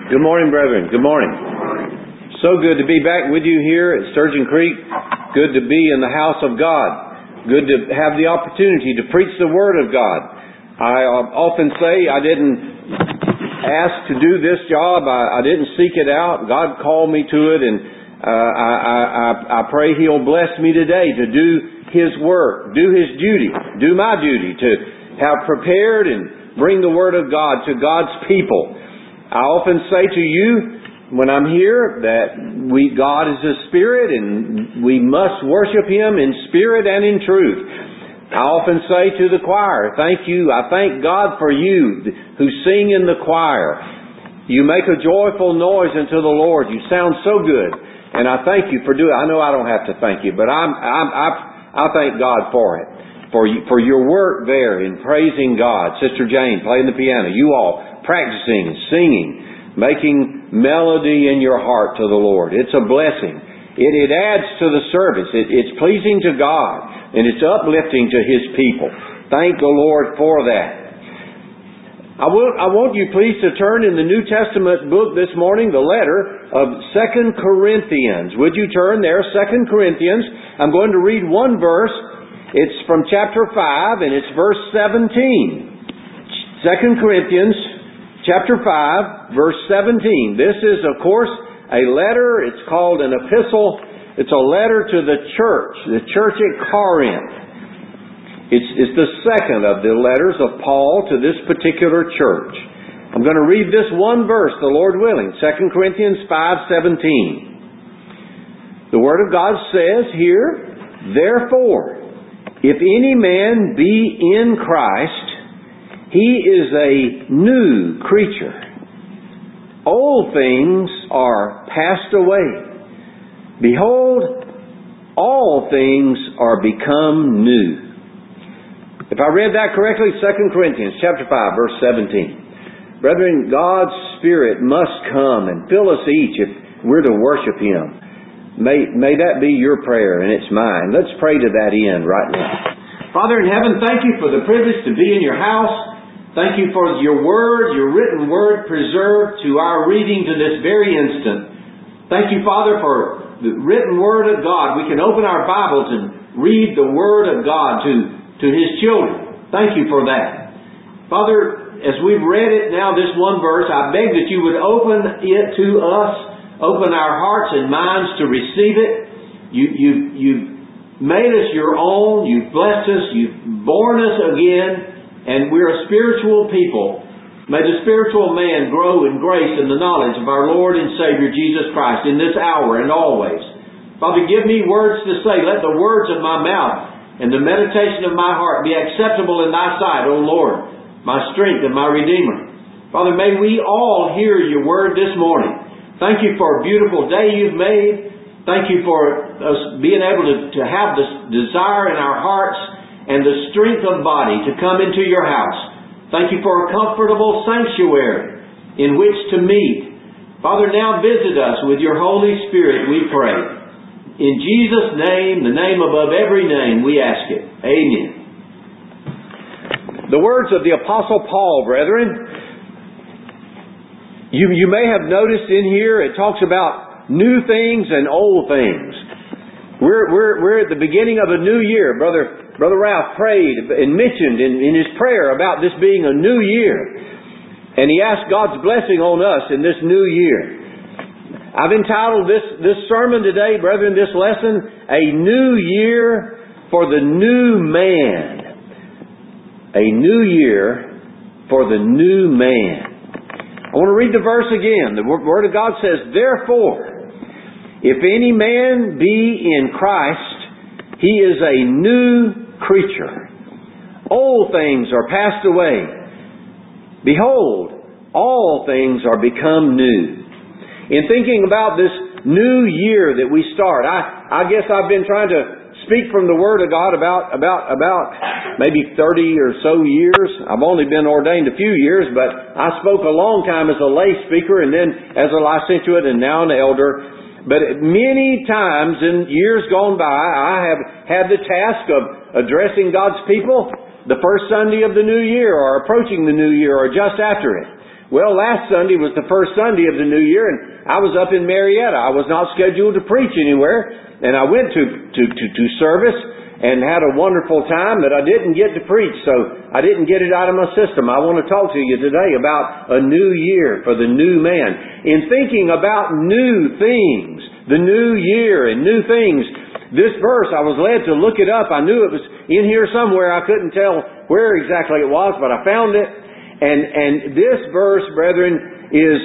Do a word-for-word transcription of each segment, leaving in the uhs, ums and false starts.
Good morning, brethren. Good morning. So good to be back with you here at Sturgeon Creek. Good to be in the house of God. Good to have the opportunity to preach the Word of God. I often say I didn't ask to do this job. I, I didn't seek it out. God called me to it, and uh, I, I, I pray He'll bless me today to do His work, do His duty, do my duty to have prepared and bring the Word of God to God's people. I often say to you when I'm here that we God is a spirit and we must worship Him in spirit and in truth. I often say to the choir, thank you, I thank God for you who sing in the choir. You make a joyful noise unto the Lord. You sound so good. And I thank you for doing it. I know I don't have to thank you, but I'm, I'm, I, I thank God for it. For you, for your work there in praising God. Sister Jane playing the piano. You all practicing, singing, making melody in your heart to the Lord. It's a blessing. It, it adds to the service. It, it's pleasing to God. And it's uplifting to His people. Thank the Lord for that. I, will, I want you please to turn in the New Testament book this morning, the letter of Second Corinthians. Would you turn there? Second Corinthians. I'm going to read one verse. It's from chapter five, and it's verse seventeen. Second Corinthians, chapter five, verse seventeen. This is, of course, a letter. It's called an epistle. It's a letter to the church, the church at Corinth. It's, it's the second of the letters of Paul to this particular church. I'm going to read this one verse, the Lord willing, Second Corinthians five seventeen. The Word of God says here, therefore, if any man be in Christ, he is a new creature. Old things are passed away. Behold, all things are become new. If I read that correctly, Second Corinthians chapter five, verse seventeen. Brethren, God's Spirit must come and fill us each if we're to worship Him. May, may that be your prayer and it's mine. Let's pray to that end right now. Father in heaven, thank you for the privilege to be in your house. Thank you for your word, your written word preserved to our reading to this very instant. Thank you, Father, for the written word of God. We can open our Bibles and read the word of God to, to His children. Thank you for that. Father, as we've read it now, this one verse, I beg that you would open it to us. Open our hearts and minds to receive it. You, you, you've made us your own. You've blessed us. You've born us again. And we're a spiritual people. May the spiritual man grow in grace and the knowledge of our Lord and Savior Jesus Christ in this hour and always. Father, give me words to say. Let the words of my mouth and the meditation of my heart be acceptable in thy sight, O Lord, my strength and my Redeemer. Father, may we all hear your word this morning. Thank you for a beautiful day you've made. Thank you for us being able to, to have this desire in our hearts and the strength of body to come into your house. Thank you for a comfortable sanctuary in which to meet. Father, now visit us with your Holy Spirit, we pray. In Jesus' name, the name above every name, we ask it. Amen. The words of the Apostle Paul, brethren. You, you may have noticed in here it talks about new things and old things. We're, we're, we're at the beginning of a new year. Brother, Brother Ralph prayed and mentioned in, in his prayer about this being a new year. And he asked God's blessing on us in this new year. I've entitled this, this sermon today, brethren, this lesson, A New Year for the New Man. A new year for the new man. I want to read the verse again. The Word of God says, therefore, if any man be in Christ, he is a new creature. Old things are passed away. Behold, all things are become new. In thinking about this new year that we start, I, I guess I've been trying to speak from the Word of God about, about, about maybe thirty or so years. I've only been ordained a few years, but I spoke a long time as a lay speaker and then as a licentiate and now an elder. But many times in years gone by, I have had the task of addressing God's people the first Sunday of the new year or approaching the new year or just after it. Well, last Sunday was the first Sunday of the new year, and I was up in Marietta. I was not scheduled to preach anywhere, and I went to, to, to, to service and had a wonderful time, but I didn't get to preach, so I didn't get it out of my system. I want to talk to you today about a new year for the new man. In thinking about new things, the new year and new things, this verse, I was led to look it up. I knew it was in here somewhere. I couldn't tell where exactly it was, but I found it. And, and this verse, brethren, is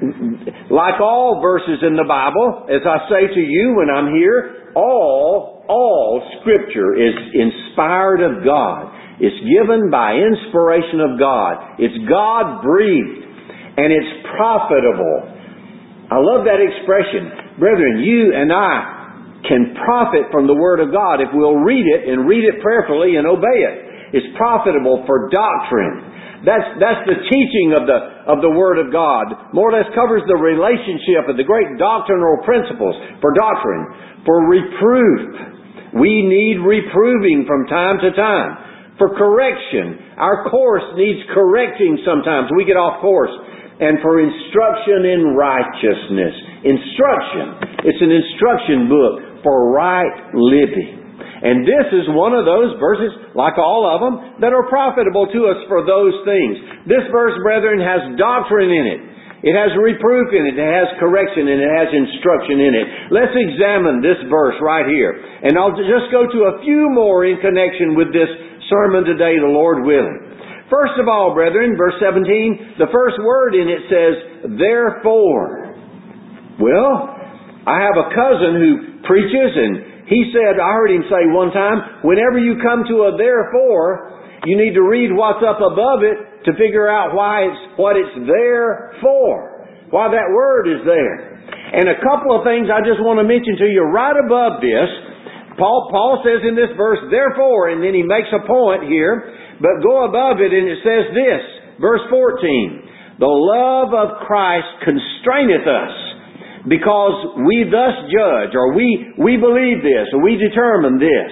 like all verses in the Bible, as I say to you when I'm here, all, all Scripture is inspired of God. It's given by inspiration of God. It's God-breathed. And it's profitable. I love that expression. Brethren, you and I can profit from the Word of God if we'll read it and read it prayerfully and obey it. It's profitable for doctrine. That's, that's the teaching of the, of the Word of God. More or less covers the relationship of the great doctrinal principles for doctrine. For reproof. We need reproving from time to time. For correction. Our course needs correcting sometimes. We get off course. And for instruction in righteousness. Instruction. It's an instruction book for right living. And this is one of those verses, like all of them, that are profitable to us for those things. This verse, brethren, has doctrine in it. It has reproof in it. It has correction and it has instruction in it. Let's examine this verse right here. And I'll just go to a few more in connection with this sermon today, the Lord willing. First of all, brethren, verse seventeen, the first word in it says, therefore. Well, I have a cousin who preaches, and he said, I heard him say one time, whenever you come to a therefore, you need to read what's up above it to figure out why it's what it's there for. Why that word is there. And a couple of things I just want to mention to you right above this. Paul, Paul says in this verse, therefore, and then he makes a point here, but go above it and it says this, verse fourteen, the love of Christ constraineth us, because we thus judge, or we, we believe this, or we determine this,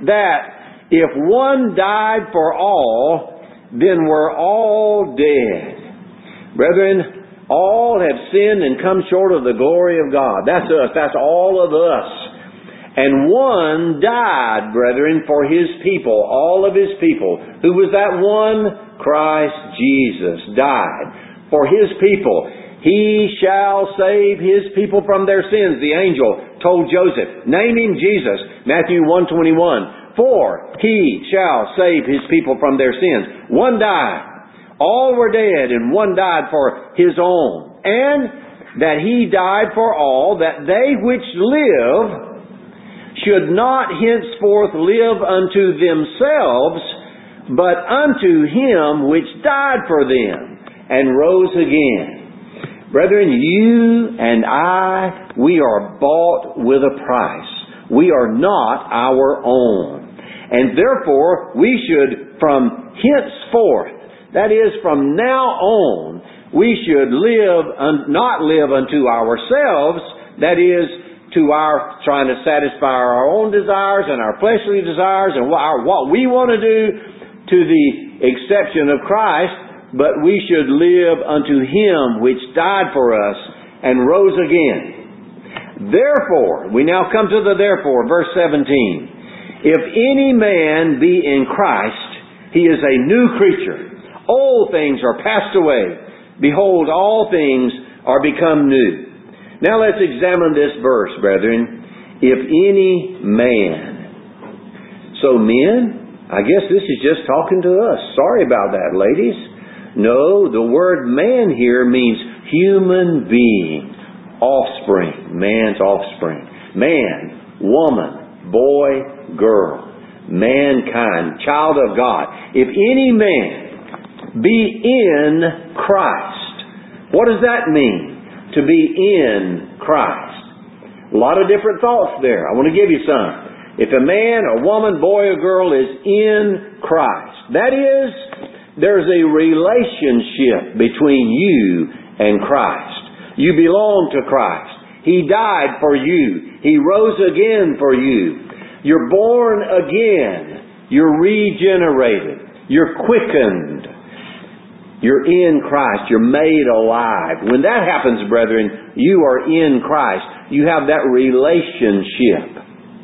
that if one died for all, then we're all dead. Brethren, all have sinned and come short of the glory of God. That's us. That's all of us. And one died, brethren, for His people, all of His people. Who was that one? Christ Jesus died for His people. He shall save His people from their sins. The angel told Joseph, name him Jesus, Matthew one twenty-one. For He shall save His people from their sins. One died. All were dead, and one died for His own. And that He died for all, that they which live should not henceforth live unto themselves, but unto Him which died for them, and rose again. Brethren, you and I, we are bought with a price. We are not our own. And therefore, we should from henceforth, that is, from now on, we should live, un- not live unto ourselves, that is, to our trying to satisfy our own desires and our fleshly desires and what, our, what we want to do to the exception of Christ, but we should live unto Him which died for us and rose again. Therefore, we now come to the therefore, verse seventeen. If any man be in Christ, he is a new creature. Old things are passed away. Behold, all things are become new. Now let's examine this verse, brethren. If any man. So men, I guess this is just talking to us. Sorry about that, ladies. No, the word man here means human being. Offspring. Man's offspring. Man, woman, boy, girl. Mankind. Child of God. If any man be in Christ. What does that mean? To be in Christ. A lot of different thoughts there. I want to give you some. If a man, a woman, boy, or girl is in Christ, that is, there's a relationship between you and Christ. You belong to Christ. He died for you. He rose again for you. You're born again. You're regenerated. You're quickened. You're in Christ. You're made alive. When that happens, brethren, you are in Christ. You have that relationship.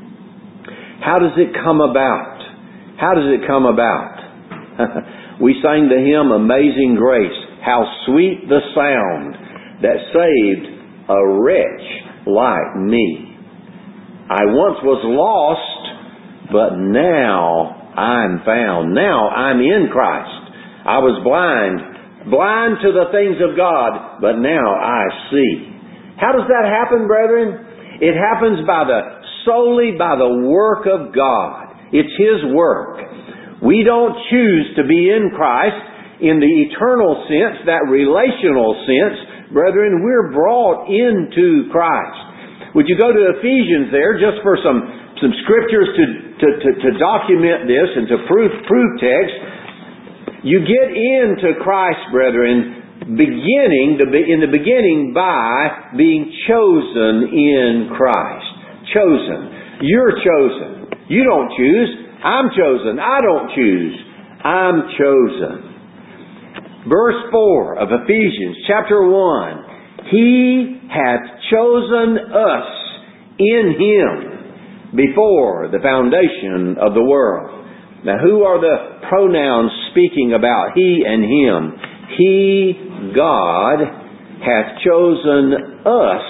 How does it come about? How does it come about? We sang the hymn, Amazing Grace. How sweet the sound that saved a wretch like me. I once was lost, but now I'm found. Now I'm in Christ. I was blind, blind to the things of God, but now I see. How does that happen, brethren? It happens by the solely by the work of God. It's His work. We don't choose to be in Christ in the eternal sense, that relational sense. Brethren, we're brought into Christ. Would you go to Ephesians there just for some, some scriptures to, to, to, to document this and to prove, prove text? You get into Christ, brethren, beginning the, in the beginning by being chosen in Christ. Chosen. You're chosen. You don't choose. I'm chosen. I don't choose. I'm chosen. Verse four of Ephesians chapter one. He hath chosen us in Him before the foundation of the world. Now, who are the pronouns speaking about He and Him? He, God, hath chosen us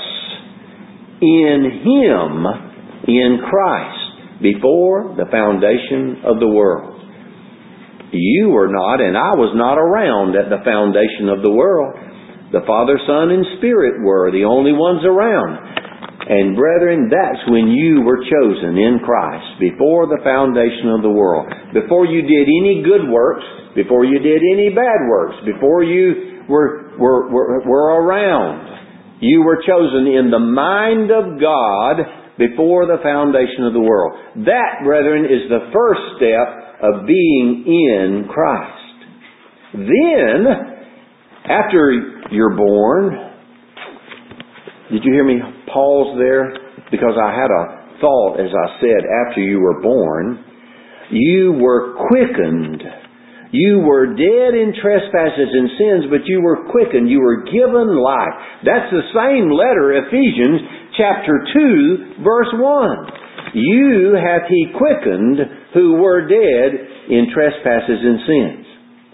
in Him, in Christ, before the foundation of the world. You were not, and I was not around at the foundation of the world. The Father, Son, and Spirit were the only ones around. And brethren, that's when you were chosen in Christ, before the foundation of the world. Before you did any good works, before you did any bad works, before you were, were, were, were around. You were chosen in the mind of God before the foundation of the world. That, brethren, is the first step of being in Christ. Then, after you're born, did you hear me pause there? Because I had a thought as I said, after you were born, you were quickened. You were dead in trespasses and sins, but you were quickened. You were given life. That's the same letter, Ephesians chapter two, verse one. You hath He quickened who were dead in trespasses and sins.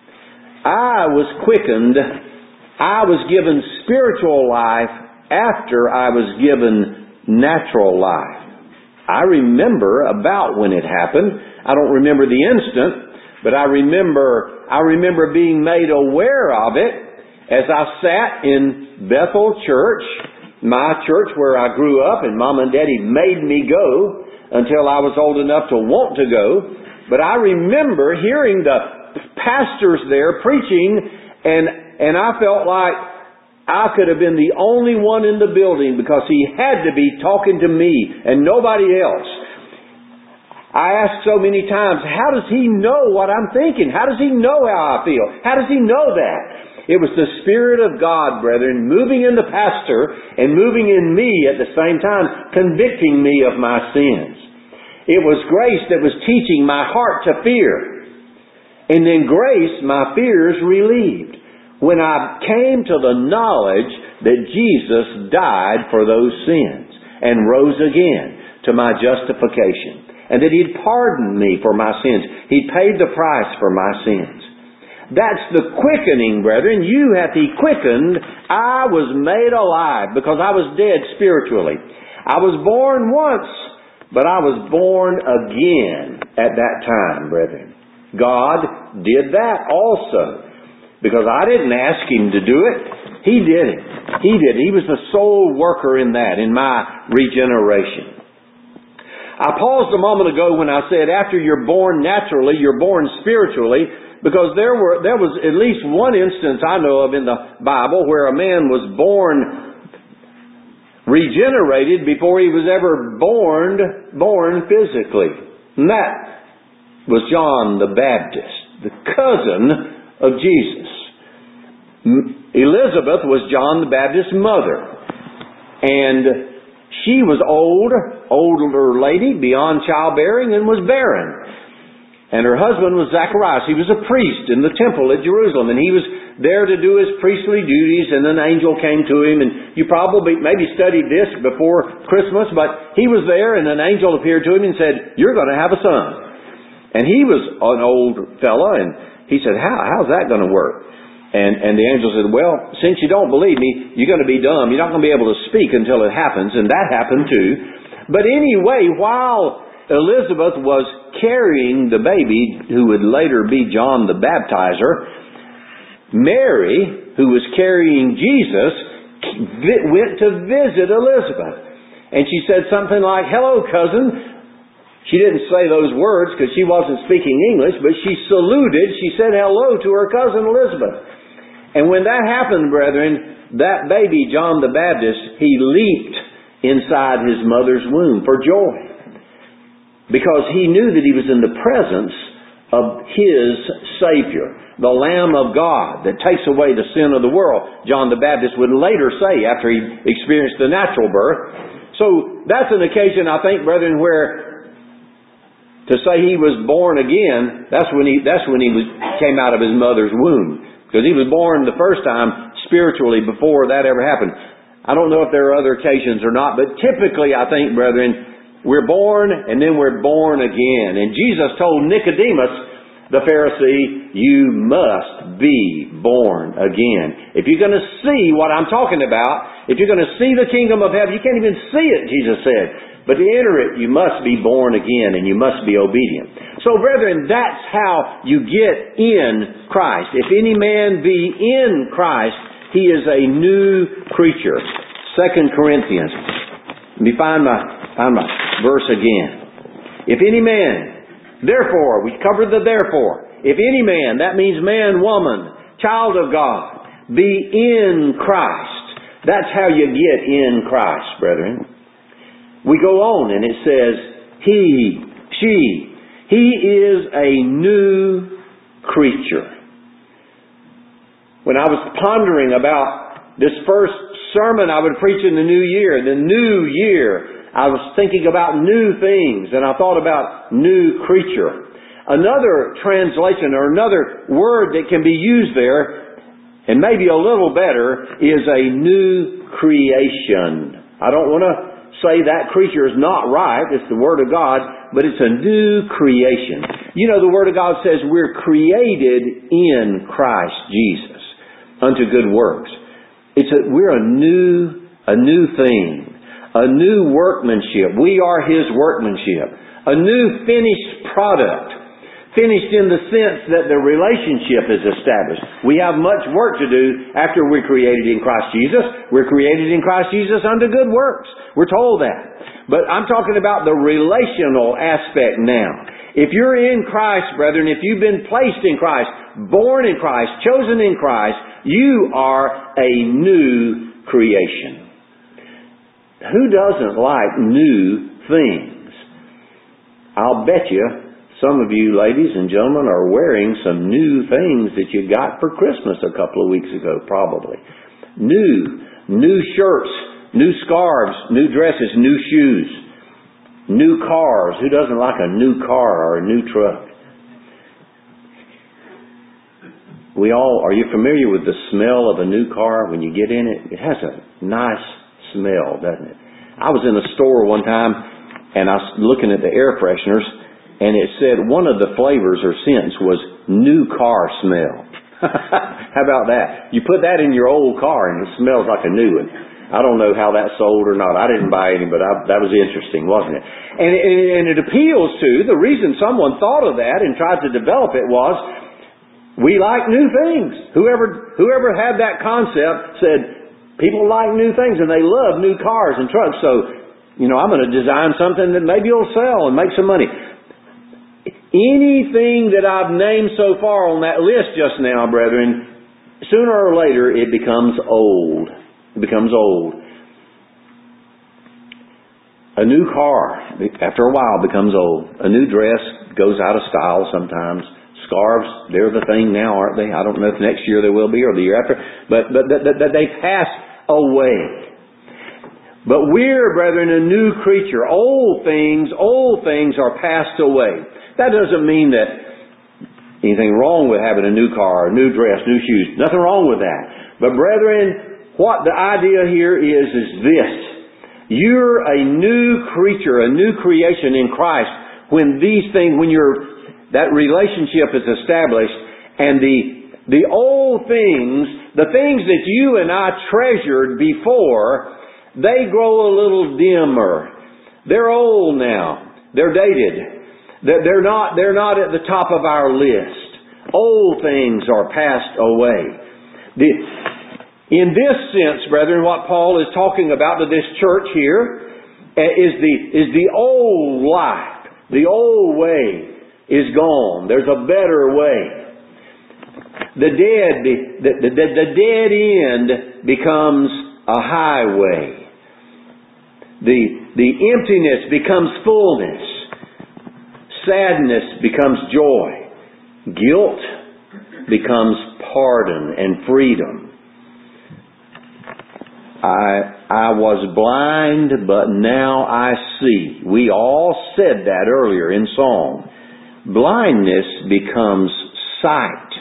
I was quickened. I was given spiritual life after I was given natural life. I remember about when it happened. I don't remember the instant, but I remember I remember being made aware of it as I sat in Bethel Church, my church where I grew up, and Mom and Daddy made me go until I was old enough to want to go. But I remember hearing the pastors there preaching, and and I felt like I could have been the only one in the building because he had to be talking to me and nobody else. I asked so many times, how does he know what I'm thinking? How does he know how I feel? How does he know that? It was the Spirit of God, brethren, moving in the pastor and moving in me at the same time, convicting me of my sins. It was grace that was teaching my heart to fear. And then grace, my fears relieved. When I came to the knowledge that Jesus died for those sins and rose again to my justification, and that He'd pardoned me for my sins. He'd paid the price for my sins. That's the quickening, brethren. You hath He quickened. I was made alive because I was dead spiritually. I was born once, but I was born again at that time, brethren. God did that also. Because I didn't ask Him to do it. He did it. He did it. He was the sole worker in that, in my regeneration. I paused a moment ago when I said after you're born naturally, you're born spiritually, because there were there was at least one instance I know of in the Bible where a man was born regenerated before he was ever born, born physically. And that was John the Baptist, the cousin of Jesus. Elizabeth was John the Baptist's mother. And she was old, older lady, beyond childbearing, and was barren. And her husband was Zacharias. He was a priest in the temple at Jerusalem. And he was there to do his priestly duties, and an angel came to him, and you probably maybe studied this before Christmas, but he was there, and an angel appeared to him and said, "You're going to have a son." And he was an old fella, and he said, How, how's that going to work? And, and the angel said, "Well, since you don't believe me, you're going to be dumb. You're not going to be able to speak until it happens." And that happened too. But anyway, while Elizabeth was carrying the baby, who would later be John the Baptizer, Mary, who was carrying Jesus, went to visit Elizabeth. And she said something like, "Hello, cousin." She didn't say those words because she wasn't speaking English, but she saluted. She said hello to her cousin Elizabeth. And when that happened, brethren, that baby, John the Baptist, he leaped inside his mother's womb for joy. Because he knew that he was in the presence of his Savior, the Lamb of God that takes away the sin of the world. John the Baptist would later say after he experienced the natural birth. So that's an occasion, I think, brethren, where to say he was born again, that's when he that's when he was came out of his mother's womb. Because he was born the first time spiritually before that ever happened. I don't know if there are other occasions or not, but typically I think, brethren, we're born and then we're born again. And Jesus told Nicodemus, the Pharisee, "You must be born again." If you're going to see what I'm talking about, if you're going to see the kingdom of heaven, you can't even see it, Jesus said. But to enter it, you must be born again and you must be obedient. So, brethren, that's how you get in Christ. If any man be in Christ, he is a new creature. Second Corinthians. Let me find my, find my verse again. If any man, therefore, we covered the therefore. If any man, that means man, woman, child of God, be in Christ. That's how you get in Christ, brethren. We go on and it says, he, she, he is a new creature. When I was pondering about this first sermon I would preach in the new year, the new year, I was thinking about new things, and I thought about new creature. Another translation or another word that can be used there, and maybe a little better, is a new creation. I don't want to say that creature is not right. It's the Word of God, but it's a new creation. You know, the Word of God says we're created in Christ Jesus unto good works. It's a, we're a new, a new thing, a new workmanship. We are His workmanship, a new finished product. Finished in the sense that the relationship is established. We have much work to do after we're created in Christ Jesus. We're created in Christ Jesus unto good works. We're told that. But I'm talking about the relational aspect now. If you're in Christ, brethren, if you've been placed in Christ, born in Christ, chosen in Christ, you are a new creation. Who doesn't like new things? I'll bet you some of you ladies and gentlemen are wearing some new things that you got for Christmas a couple of weeks ago, probably. New, new shirts, new scarves, new dresses, new shoes, new cars. Who doesn't like a new car or a new truck? We all, are you familiar with the smell of a new car when you get in it? It has a nice smell, doesn't it? I was in a store one time and I was looking at the air fresheners, and it said one of the flavors or scents was new car smell. How about that? You put that in your old car and it smells like a new one. I don't know how that sold or not. I didn't buy any, but I, that was interesting, wasn't it? And, and, and it appeals to, the reason someone thought of that and tried to develop it was, we like new things. Whoever, whoever had that concept said, people like new things and they love new cars and trucks. So, you know, I'm going to design something that maybe will sell and make some money. Anything that I've named so far on that list just now, brethren, sooner or later it becomes old. It becomes old. A new car, after a while, becomes old. A new dress goes out of style sometimes. Scarves, they're the thing now, aren't they? I don't know if next year they will be or the year after. But, but, but, but they pass away. But we're, brethren, a new creature. Old things, old things are passed away. That doesn't mean that anything wrong with having a new car, a new dress, new shoes. Nothing wrong with that. But brethren, what the idea here is, is this. You're a new creature, a new creation in Christ when these things, when you're, that relationship is established and the, the old things, the things that you and I treasured before, they grow a little dimmer. They're old now. They're dated. They're not, they're not at the top of our list. Old things are passed away. The, In this sense, brethren, what Paul is talking about to this church here is the, is the old life. The old way is gone. There's a better way. The dead, the, the, the, the dead end becomes a highway. The, the emptiness becomes fullness. Sadness becomes joy. Guilt becomes pardon and freedom. I I was blind, but now I see. We all said that earlier in song. Blindness becomes sight.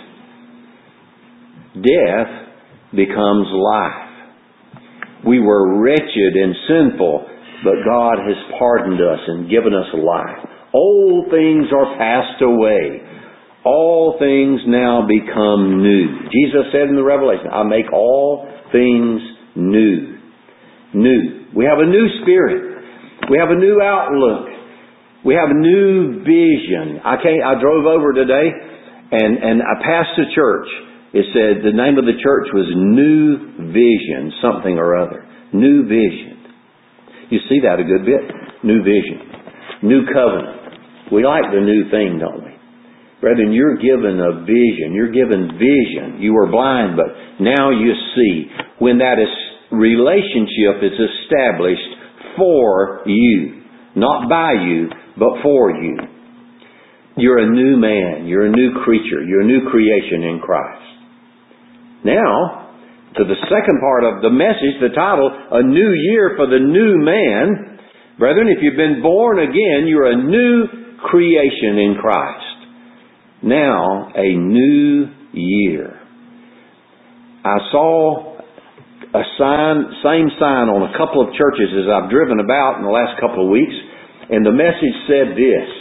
Death becomes life. We were wretched and sinful, but God has pardoned us and given us life. Old things are passed away. All things now become new. Jesus said in the Revelation, I make all things new. New. We have a new spirit. We have a new outlook. We have a new vision. I came, I drove over today and, and I passed a church. It said the name of the church was New Vision, something or other. New Vision. You see that a good bit. New Vision. New Covenant. We like the new thing, don't we? Brethren, you're given a vision. You're given vision. You were blind, but now you see. When that is, relationship is established for you. Not by you, but for you. You're a new man. You're a new creature. You're a new creation in Christ. Now, to the second part of the message, the title, A New Year for the New Man. Brethren, if you've been born again, you're a new creation in Christ. Now, a new year. I saw a sign, same sign on a couple of churches as I've driven about in the last couple of weeks, and the message said this: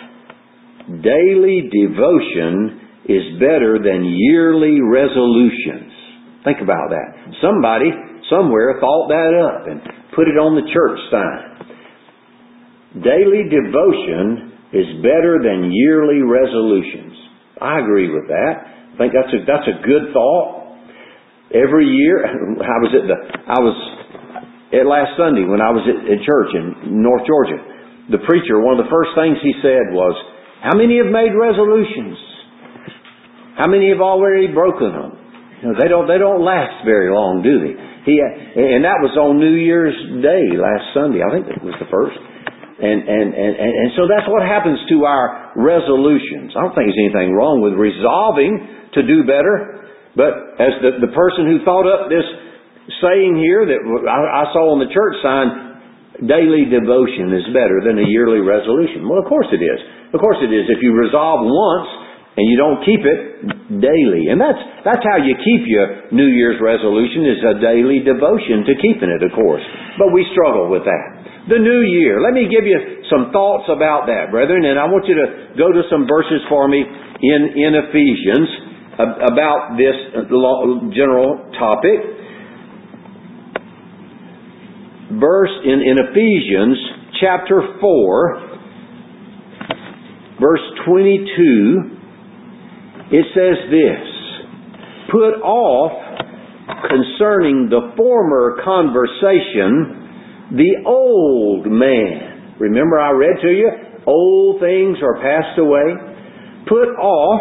daily devotion is better than yearly resolutions. Think about that. Somebody, somewhere, thought that up and put it on the church sign. Daily devotion is better than yearly resolutions. I agree with that. I think that's a that's a good thought. Every year, I was at the I was at last Sunday when I was at, at church in North Georgia. The preacher, one of the first things he said was, "How many have made resolutions? How many have already broken them? You know, they don't they don't last very long, do they?" He and that was on New Year's Day last Sunday. I think that was the first. And, and, and, and so that's what happens to our resolutions. I don't think there's anything wrong with resolving to do better. But as the, the person who thought up this saying here that I, I saw on the church sign, daily devotion is better than a yearly resolution. Well, of course it is. Of course it is. If you resolve once and you don't keep it daily. And that's that's how you keep your New Year's resolution, is a daily devotion to keeping it, of course. But we struggle with that. The new year. Let me give you some thoughts about that, brethren, and I want you to go to some verses for me in, in Ephesians about this general topic. Verse in, in Ephesians chapter four, verse twenty-two, it says this: put off concerning the former conversation the old man. Remember I read to you, old things are passed away. Put off.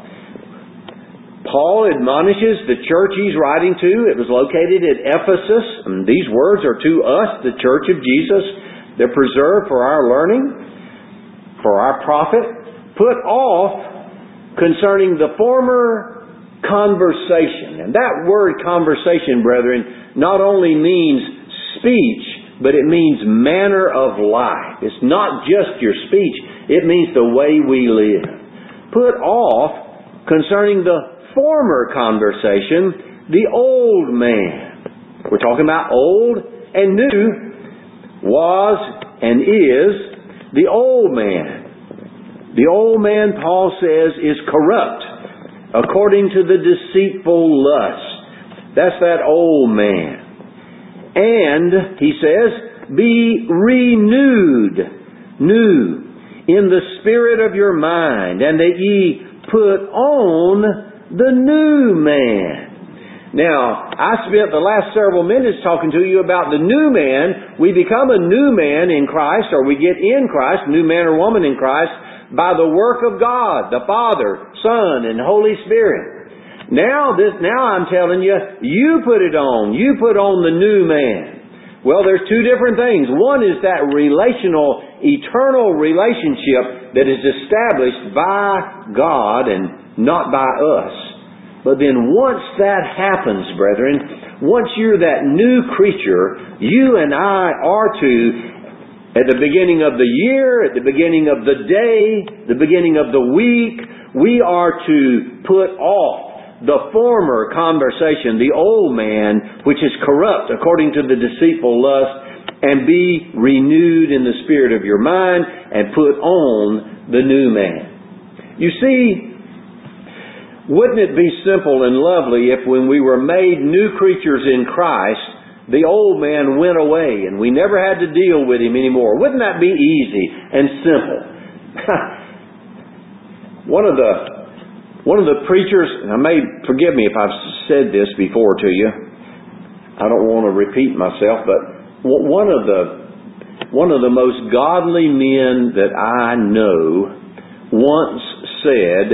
Paul admonishes the church he's writing to. It was located at Ephesus. And these words are to us, the church of Jesus. They're preserved for our learning, for our profit. Put off concerning the former conversation. And that word conversation, brethren, not only means speech, but it means manner of life. It's not just your speech. It means the way we live. Put off concerning the former conversation, the old man. We're talking about old and new. Was and is the old man. The old man, Paul says, is corrupt according to the deceitful lust. That's that old man. And, he says, be renewed, new, in the spirit of your mind, and that ye put on the new man. Now, I spent the last several minutes talking to you about the new man. We become a new man in Christ, or we get in Christ, new man or woman in Christ, by the work of God, the Father, Son, and Holy Spirit. Now this, now I'm telling you, you put it on. You put on the new man. Well, there's two different things. One is that relational, eternal relationship that is established by God and not by us. But then once that happens, brethren, once you're that new creature, you and I are to, at the beginning of the year, at the beginning of the day, the beginning of the week, we are to put off the former conversation, the old man, which is corrupt according to the deceitful lust, and be renewed in the spirit of your mind, and put on the new man. You see, wouldn't it be simple and lovely if when we were made new creatures in Christ, the old man went away and we never had to deal with him anymore? Wouldn't that be easy and simple? One of the One of the preachers, and I may, forgive me if I've said this before to you, I don't want to repeat myself, but one of the one of the most godly men that I know once said,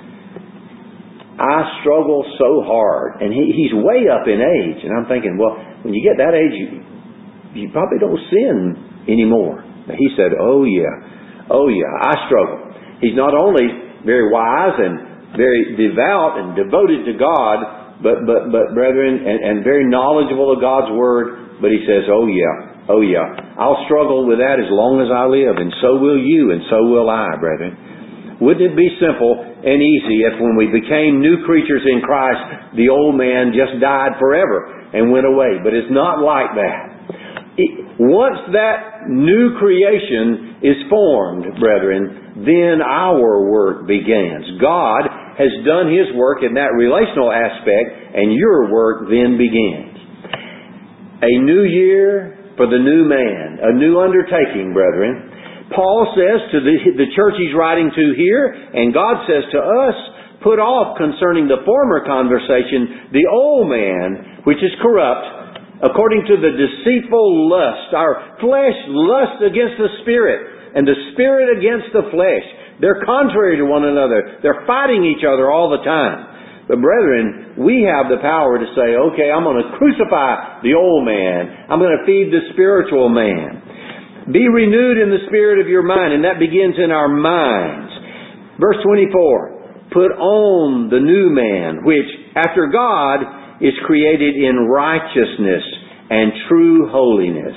I struggle so hard, and he, he's way up in age, and I'm thinking, well, when you get that age, you, you probably don't sin anymore. But he said, oh yeah, oh yeah, I struggle. He's not only very wise and very devout and devoted to God, but but but brethren, and, and very knowledgeable of God's Word. But he says, oh yeah, oh yeah, I'll struggle with that as long as I live, and so will you, and so will I, brethren. Wouldn't it be simple and easy if when we became new creatures in Christ, the old man just died forever and went away? But it's not like that. It, once that new creation is formed, brethren, then our work begins. God has done His work in that relational aspect, and your work then begins. A new year for the new man, a new undertaking, brethren. Paul says to the, the church he's writing to here, and God says to us, put off concerning the former conversation the old man, which is corrupt, according to the deceitful lust. Our flesh lusts against the Spirit, and the Spirit against the flesh. They're contrary to one another. They're fighting each other all the time. But brethren, we have the power to say, okay, I'm going to crucify the old man. I'm going to feed the spiritual man. Be renewed in the spirit of your mind, and that begins in our minds. Verse twenty-four, put on the new man, which after God is created in righteousness and true holiness.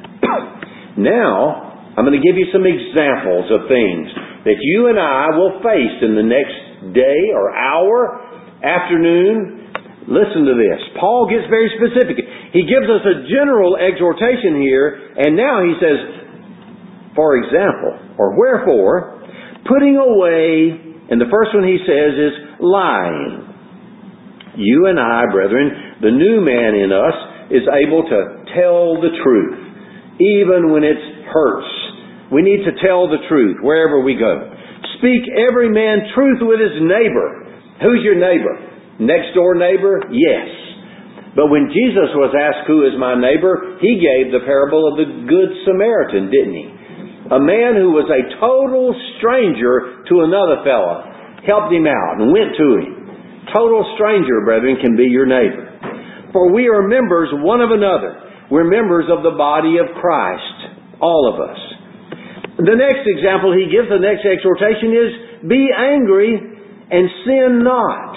Now, I'm going to give you some examples of things that you and I will face in the next day or hour, afternoon. Listen to this. Paul gets very specific. He gives us a general exhortation here, and now he says, for example, or wherefore, putting away, and the first one he says is lying. You and I, brethren, the new man in us is able to tell the truth, even when it hurts. We need to tell the truth wherever we go. Speak every man truth with his neighbor. Who's your neighbor? Next door neighbor? Yes. But when Jesus was asked, who is my neighbor? He gave the parable of the Good Samaritan, didn't he? A man who was a total stranger to another fella helped him out and went to him. Total stranger, brethren, can be your neighbor. For we are members one of another. We're members of the body of Christ. All of us. The next example he gives, the next exhortation is, be angry and sin not.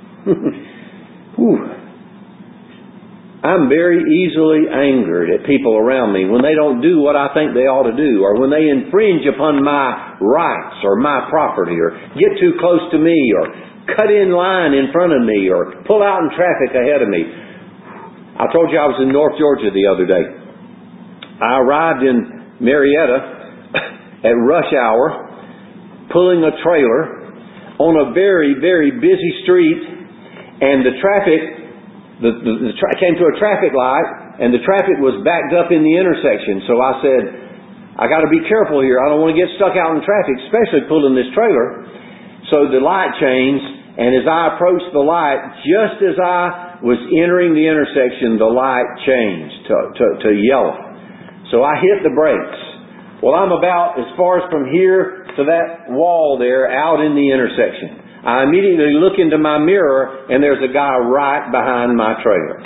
I'm very easily angered at people around me when they don't do what I think they ought to do, or when they infringe upon my rights or my property, or get too close to me, or cut in line in front of me or pull out in traffic ahead of me. I told you I was in North Georgia the other day. I arrived in Marietta at rush hour, pulling a trailer on a very, very busy street, and the traffic, the, the, the tra- came to a traffic light, and the traffic was backed up in the intersection. So I said, I got to be careful here. I don't want to get stuck out in traffic, especially pulling this trailer. So the light changed, and as I approached the light, just as I was entering the intersection, the light changed to, to, to yellow. So I hit the brakes. Well, I'm about as far as from here to that wall there out in the intersection. I immediately look into my mirror, and there's a guy right behind my trailer.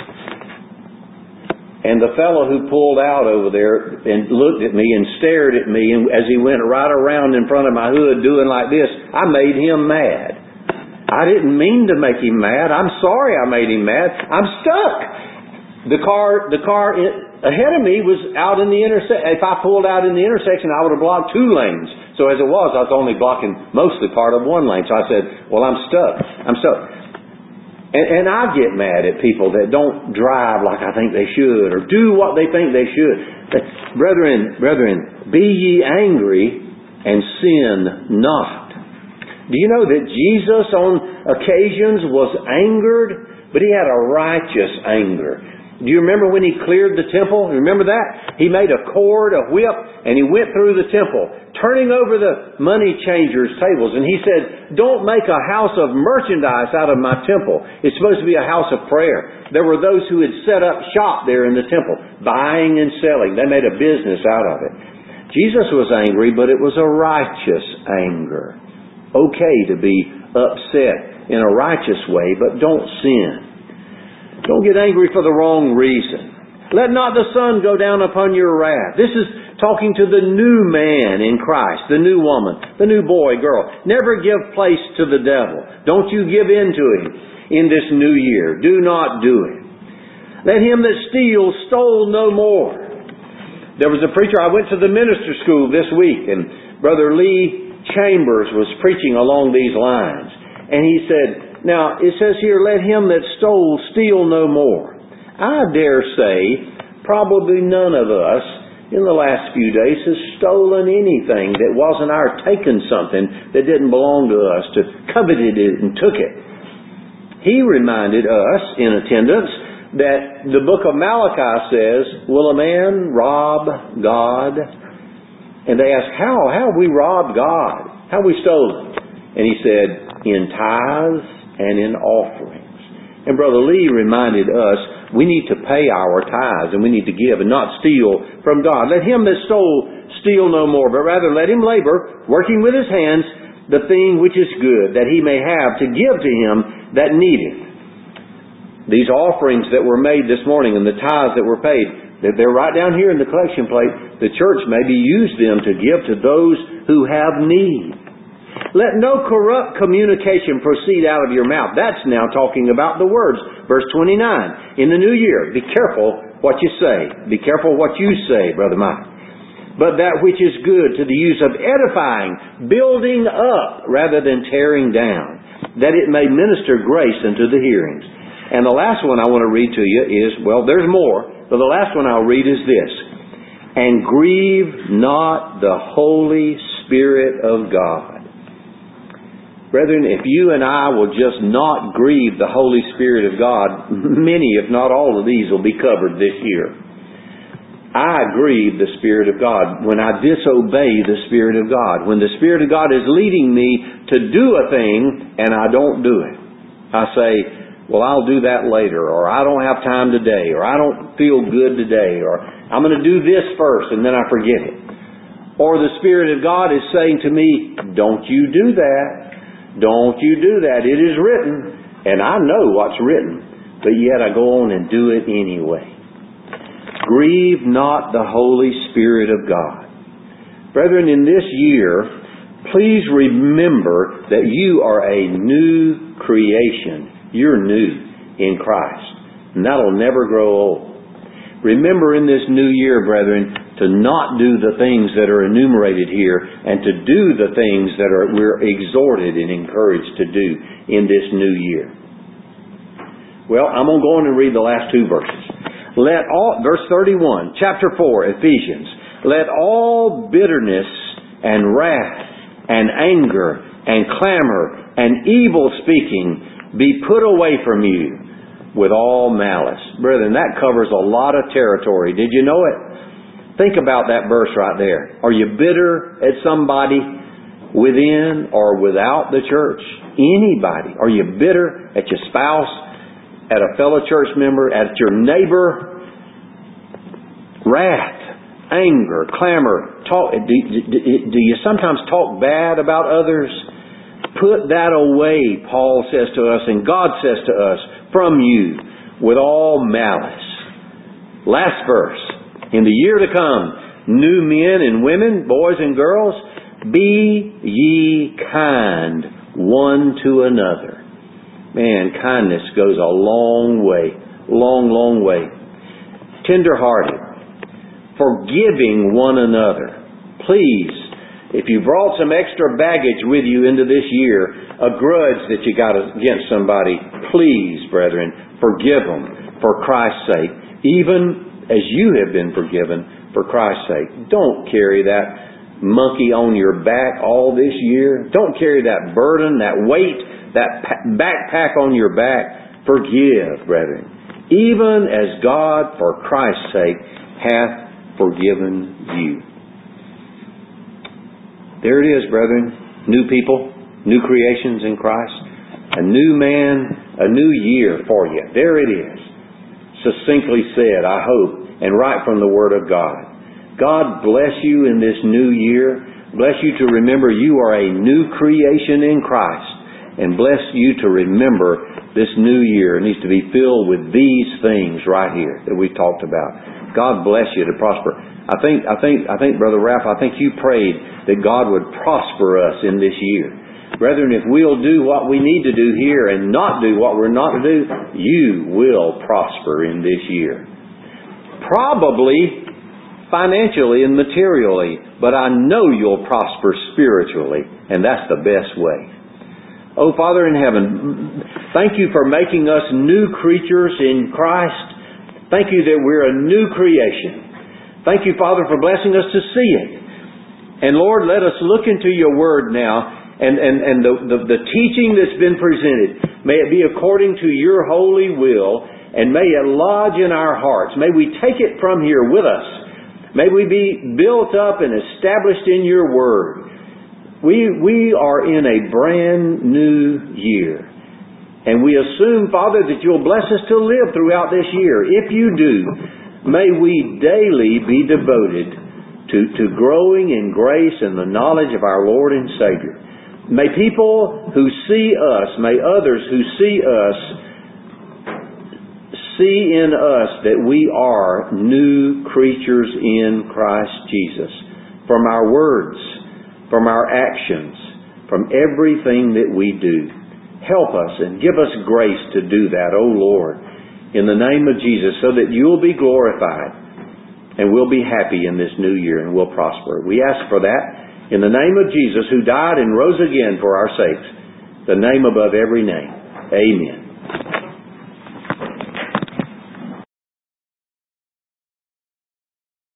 And the fellow who pulled out over there and looked at me and stared at me, and as he went right around in front of my hood doing like this, I made him mad. I didn't mean to make him mad. I'm sorry I made him mad. I'm stuck. The car, the car ahead of me was out in the intersection. If I pulled out in the intersection, I would have blocked two lanes. So as it was, I was only blocking mostly part of one lane. So I said, well, I'm stuck. I'm stuck. And, and I get mad at people that don't drive like I think they should or do what they think they should. But brethren, brethren, be ye angry and sin not. Do you know that Jesus on occasions was angered, but He had a righteous anger? Do you remember when He cleared the temple? Remember that? He made a cord, a whip, and He went through the temple, turning over the money changers' tables. And He said, don't make a house of merchandise out of my temple. It's supposed to be a house of prayer. There were those who had set up shop there in the temple, buying and selling. They made a business out of it. Jesus was angry, but it was a righteous anger. Okay to be upset in a righteous way, but don't sin. Don't get angry for the wrong reason. Let not the sun go down upon your wrath. This is talking to the new man in Christ, the new woman, the new boy, girl. Never give place to the devil. Don't you give in to him in this new year. Do not do it. Let him that steals stole no more. There was a preacher, I went to the minister school this week, and Brother Lee Chambers was preaching along these lines. And he said, now, it says here, let him that stole steal no more. I dare say, probably none of us in the last few days has stolen anything that wasn't our taken something that didn't belong to us, to coveted it and took it. He reminded us in attendance that the book of Malachi says, will a man rob God? And they asked, how? How have we robbed God? How have we stolen? And he said, in tithes and in offerings. And Brother Lee reminded us, we need to pay our tithes and we need to give and not steal from God. Let him that stole steal no more, but rather let him labor, working with his hands, the thing which is good, that he may have to give to him that needeth. These offerings that were made this morning and the tithes that were paid, they're right down here in the collection plate. The church maybe used them to give to those who have need. Let no corrupt communication proceed out of your mouth. That's now talking about the words. Verse twenty-nine. In the new year, be careful what you say. Be careful what you say, Brother Mike. But that which is good to the use of edifying, building up rather than tearing down, that it may minister grace unto the hearings. And the last one I want to read to you is, well, there's more, but the last one I'll read is this. And grieve not the Holy Spirit of God. Brethren, if you and I will just not grieve the Holy Spirit of God, many, if not all of these will be covered this year. I grieve the Spirit of God when I disobey the Spirit of God. When the Spirit of God is leading me to do a thing and I don't do it. I say, well, I'll do that later, or I don't have time today, or I don't feel good today, or I'm going to do this first and then I forget it. Or the Spirit of God is saying to me, don't you do that. Don't you do that. It is written, and I know what's written, but yet I go on and do it anyway. Grieve not the Holy Spirit of God. Brethren, in this year, please remember that you are a new creation. You're new in Christ, and that'll never grow old. Remember in this new year, brethren, to not do the things that are enumerated here and to do the things that are we're exhorted and encouraged to do in this new year. Well, I'm going to go on and read the last two verses. Let all, verse thirty-one, chapter four, Ephesians. Let all bitterness and wrath and anger and clamor and evil speaking be put away from you with all malice. Brethren, that covers a lot of territory. Did you know it? Think about that verse right there. Are you bitter at somebody within or without the church? Anybody. Are you bitter at your spouse, at a fellow church member, at your neighbor? Wrath, anger, clamor. Talk, do, do, do you sometimes talk bad about others? Put that away, Paul says to us, and God says to us, from you, with all malice. Last verse. In the year to come, new men and women, boys and girls, be ye kind one to another. Man, kindness goes a long way. Long, long way. Tender-hearted. Forgiving one another. Please, if you brought some extra baggage with you into this year, a grudge that you got against somebody, please, brethren, forgive them for Christ's sake. Even as you have been forgiven for Christ's sake. Don't carry that monkey on your back all this year. Don't carry that burden, that weight, that backpack on your back. Forgive, brethren. Even as God, for Christ's sake, hath forgiven you. There it is, brethren. New people, new creations in Christ. A new man, a new year for you. There it is. Succinctly said, I hope, and right from the Word of God. God bless you in this new year. Bless you to remember you are a new creation in Christ. And bless you to remember this new year needs to be filled with these things right here that we've talked about. God bless you to prosper. I think, I think, I think, Brother Ralph, I think you prayed that God would prosper us in this year. Brethren, if we'll do what we need to do here and not do what we're not to do, you will prosper in this year. Probably financially and materially, but I know you'll prosper spiritually, and that's the best way. Oh, Father in heaven, thank you for making us new creatures in Christ. Thank you that we're a new creation. Thank you, Father, for blessing us to see it. And Lord, let us look into your Word now. And, and, and the, the, the teaching that's been presented, may it be according to your holy will, and may it lodge in our hearts. May we take it from here with us. May we be built up and established in your Word. We, we are in a brand new year. And we assume, Father, that you'll bless us to live throughout this year. If you do, may we daily be devoted to, to growing in grace and the knowledge of our Lord and Savior. May people who see us, may others who see us, see in us that we are new creatures in Christ Jesus. From our words, from our actions, from everything that we do. Help us and give us grace to do that, O Lord, in the name of Jesus, so that you'll be glorified and we'll be happy in this new year and we'll prosper. We ask for that. In the name of Jesus, who died and rose again for our sakes, the name above every name. Amen.